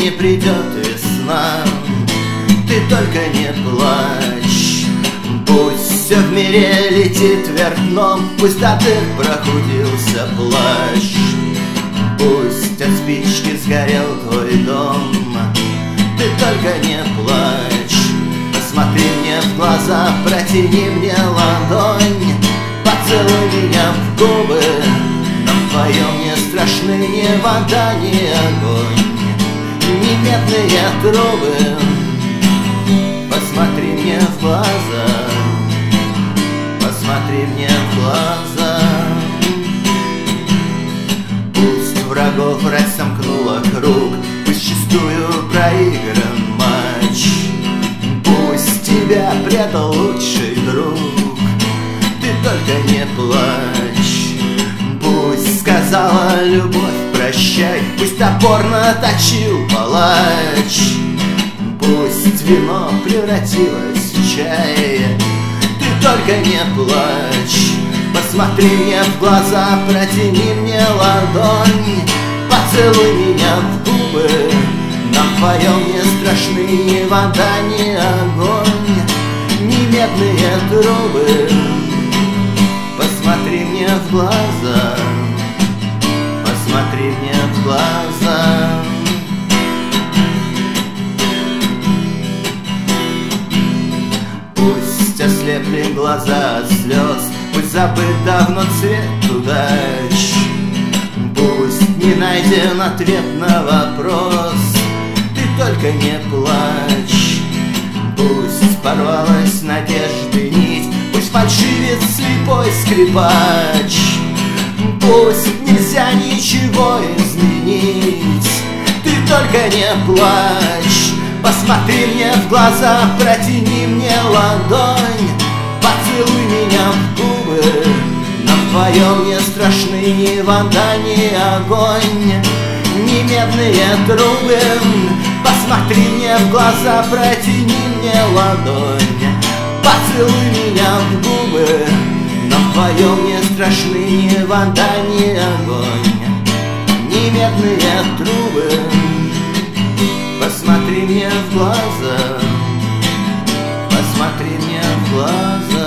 не придет весна. Ты только не плачь, пусть все в мире летит вверх дном, пусть до дыр прохудился плащ, пусть от спички сгорел твой дом. Ты только не плачь, посмотри мне в глаза, протяни мне ладонь, поцелуй меня в губы. На твоем не страшны ни вода, ни огонь, ни медные трубы. Посмотри мне в глаза, посмотри мне в глаза. Пусть врагов врать сомкнула круг, пусть чистую проигран матч, пусть тебя предал лучший друг. Ты только не плачь, пусть сказала любовь прощай, пусть топор наточил палач, пусть вино превратилось в чай. Ты только не плачь, посмотри мне в глаза, протяни мне ладонь, поцелуй меня в губы. На твоем не страшны ни вода, ни огонь, ни медные трубы. Посмотри мне в глаза, посмотри мне в глаза. Пусть ослепли глаза от слез, пусть забыт давно цвет удач, пусть не найден ответ на вопрос. Ты только не плачь, пусть порвалась надежды нить, пусть фальшивит слепой скрипач, пусть нельзя ничего изменить. Ты только не плачь, посмотри мне в глаза, протяни мне ладонь, поцелуй меня в губы. На твоем не страшны ни вода, ни огонь, ни медные трубы. Посмотри мне в глаза, протяни мне ладонь, поцелуй меня в губы. На твоем не страшны ни вода, ни огонь, ни медные трубы. Посмотри мне в глаза, посмотри мне в глаза.